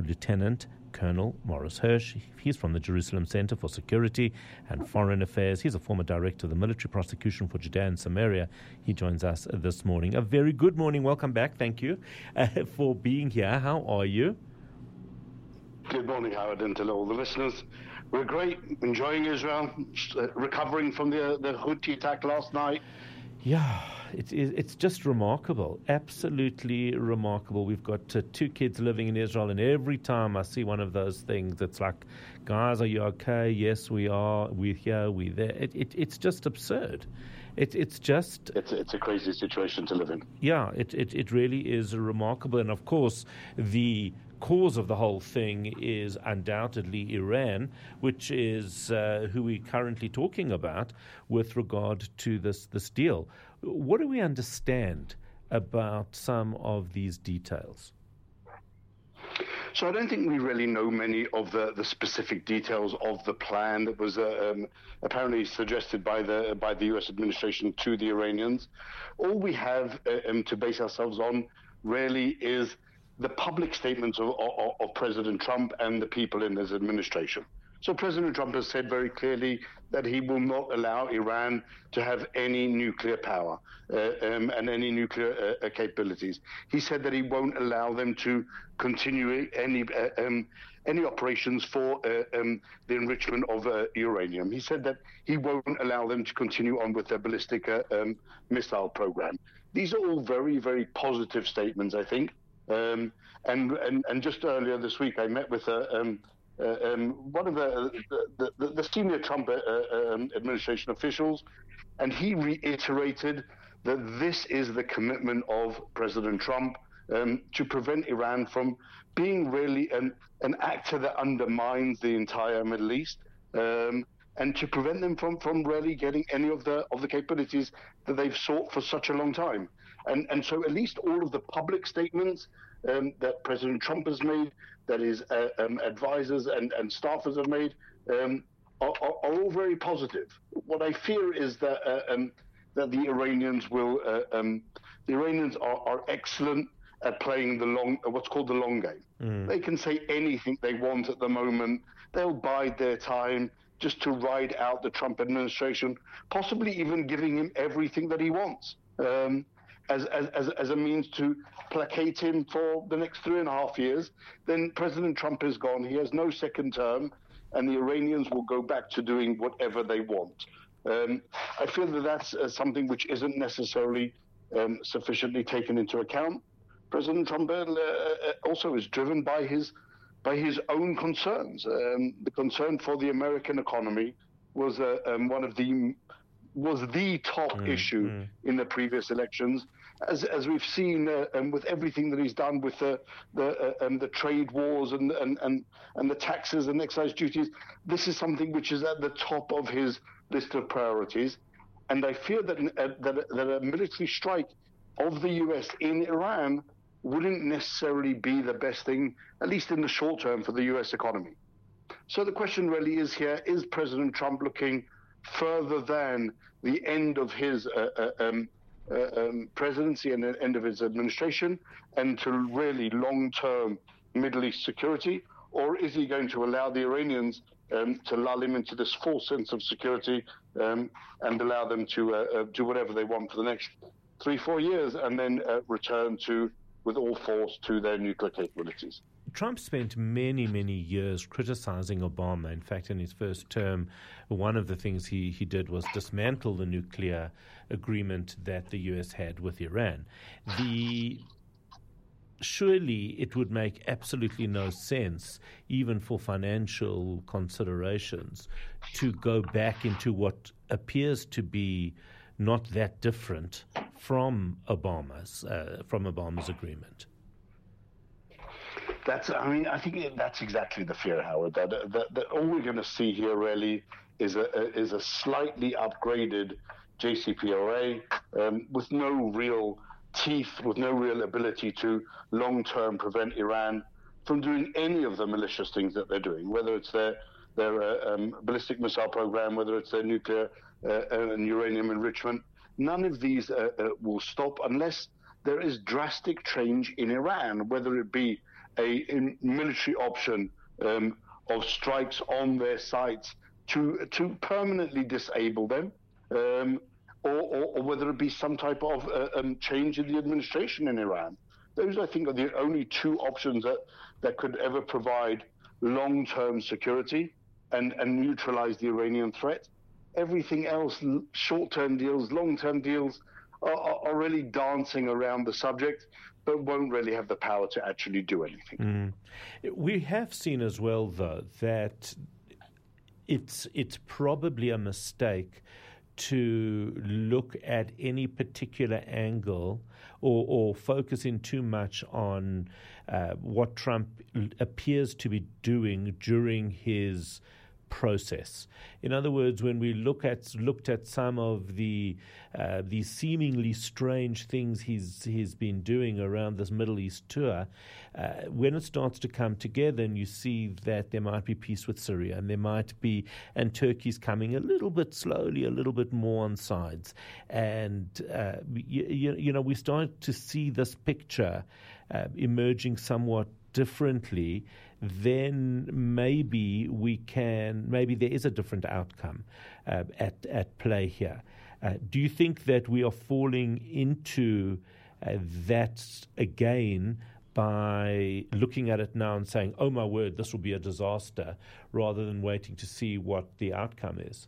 Lieutenant Colonel Morris Hirsch. He's from the Jerusalem Center for Security and Foreign Affairs. He's a former director of the Military Prosecution for Judea and Samaria. He joins us this morning. A very good morning. Welcome back. Thank you for being here. How are you? Good morning, Howard, and to all the listeners. We're great, enjoying Israel, recovering from the Houthi attack last night. Yeah, it's just remarkable, absolutely remarkable. We've got 2 kids living in Israel, and every time I see one of those things, it's like, guys, are you okay? Yes, we are. We're here, we're there. It's just absurd. It's a crazy situation to live in. Yeah, it really is remarkable. And of course, the cause of the whole thing is undoubtedly Iran, which is who we're currently talking about with regard to this deal. What do we understand about some of these details? So I don't think we really know many of the specific details of the plan that was apparently suggested by the U.S. administration to the Iranians. All we have to base ourselves on really is the public statements of President Trump and the people in his administration. So President Trump has said very clearly that he will not allow Iran to have any nuclear power and any nuclear capabilities. He said that he won't allow them to continue any operations for the enrichment of uranium. He said that he won't allow them to continue on with their ballistic missile program. These are all very, very positive statements, I think. And just earlier this week, I met with one of the senior Trump administration officials, and he reiterated that this is the commitment of President Trump to prevent Iran from being really an actor that undermines the entire Middle East, and to prevent them from really getting any of the capabilities that they've sought for such a long time. And so at least all of the public statements that President Trump has made, that his advisors and staffers have made, are all very positive. What I fear is that the Iranians are excellent at playing what's called the long game. They can say anything they want at the moment. They'll bide their time just to ride out the Trump administration, possibly even giving him everything that he wants. As a means to placate him for the next 3.5 years. Then President Trump is gone. He has no second term, and the Iranians will go back to doing whatever they want. I feel that that's something which isn't necessarily sufficiently taken into account. President Trump also is driven by his own concerns. The concern for the American economy was the top issue in the previous elections, as we've seen with everything that he's done with the trade wars and the taxes and excise duties. This is something which is at the top of his list of priorities, and I fear that a military strike of the U.S. in Iran wouldn't necessarily be the best thing, at least in the short term, for the U.S. economy. So the question really is here: is President Trump looking further than the end of his presidency and the end of his administration, and to really long-term Middle East security, or is he going to allow the Iranians to lull him into this false sense of security and allow them to do whatever they want for the next 3-4 years, and then return with all force to their nuclear capabilities? Trump spent many, many years criticizing Obama. In fact, in his first term, one of the things he did was dismantle the nuclear agreement that the U.S. had with Iran. Surely it would make absolutely no sense, even for financial considerations, to go back into what appears to be not that different from Obama's agreement. I think that's exactly the fear, Howard. That all we're going to see here really is a slightly upgraded JCPOA with no real teeth, with no real ability to long-term prevent Iran from doing any of the malicious things that they're doing, whether it's their ballistic missile program, whether it's their nuclear and uranium enrichment. None of these will stop unless there is drastic change in Iran, whether it be a military option of strikes on their sites to permanently disable them, or whether it be some type of change in the administration in Iran. Those, I think, are the only two options that could ever provide long-term security and neutralize the Iranian threat. Everything else, short-term deals, long-term deals, are really dancing around the subject, but won't really have the power to actually do anything. We have seen as well, though, that it's probably a mistake to look at any particular angle or focus in too much on what Trump appears to be doing during his process. In other words, when we looked at some of the seemingly strange things he's been doing around this Middle East tour, when it starts to come together and you see that there might be peace with Syria and Turkey's coming a little bit slowly, a little bit more on sides, and we start to see this picture emerging somewhat differently, then maybe there is a different outcome at play here. Do you think that we are falling into that again by looking at it now and saying, oh my word, this will be a disaster, rather than waiting to see what the outcome is?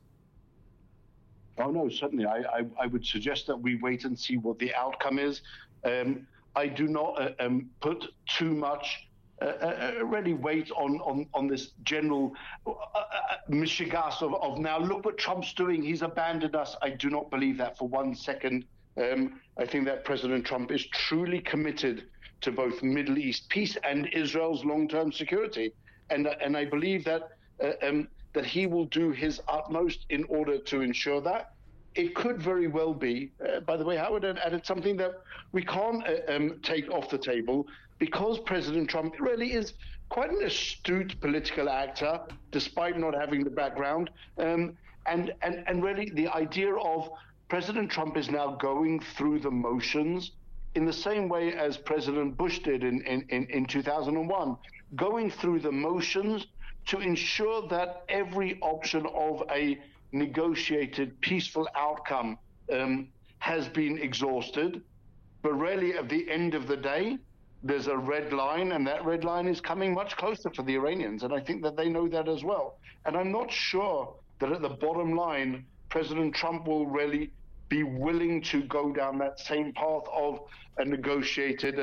Oh no, certainly. I would suggest that we wait and see what the outcome is. I do not put too much really weight on this general mishigas of now look what Trump's doing, he's abandoned us. I do not believe that for 1 second. I think that President Trump is truly committed to both Middle East peace and Israel's long-term security, and I believe that that he will do his utmost in order to ensure that. It could very well be, by the way, Howard added something that we can't take off the table, because President Trump really is quite an astute political actor, despite not having the background. And really the idea of President Trump is now going through the motions in the same way as President Bush did in 2001, going through the motions to ensure that every option of a negotiated peaceful outcome has been exhausted. But really, at the end of the day, there's a red line, and that red line is coming much closer for the Iranians. And I think that they know that as well. And I'm not sure that at the bottom line, President Trump will really be willing to go down that same path of a negotiated,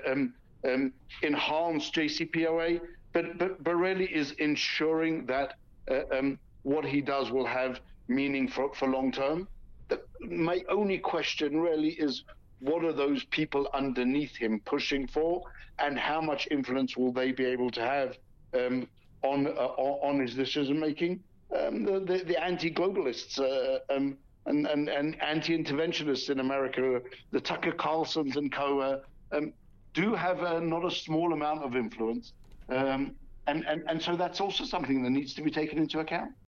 enhanced JCPOA, but really is ensuring that what he does will have meaning for long term. My only question really is, what are those people underneath him pushing for, and how much influence will they be able to have on his decision making? The anti-globalists and anti-interventionists in America, the Tucker Carlsons and co, do have not a small amount of influence, and so that's also something that needs to be taken into account.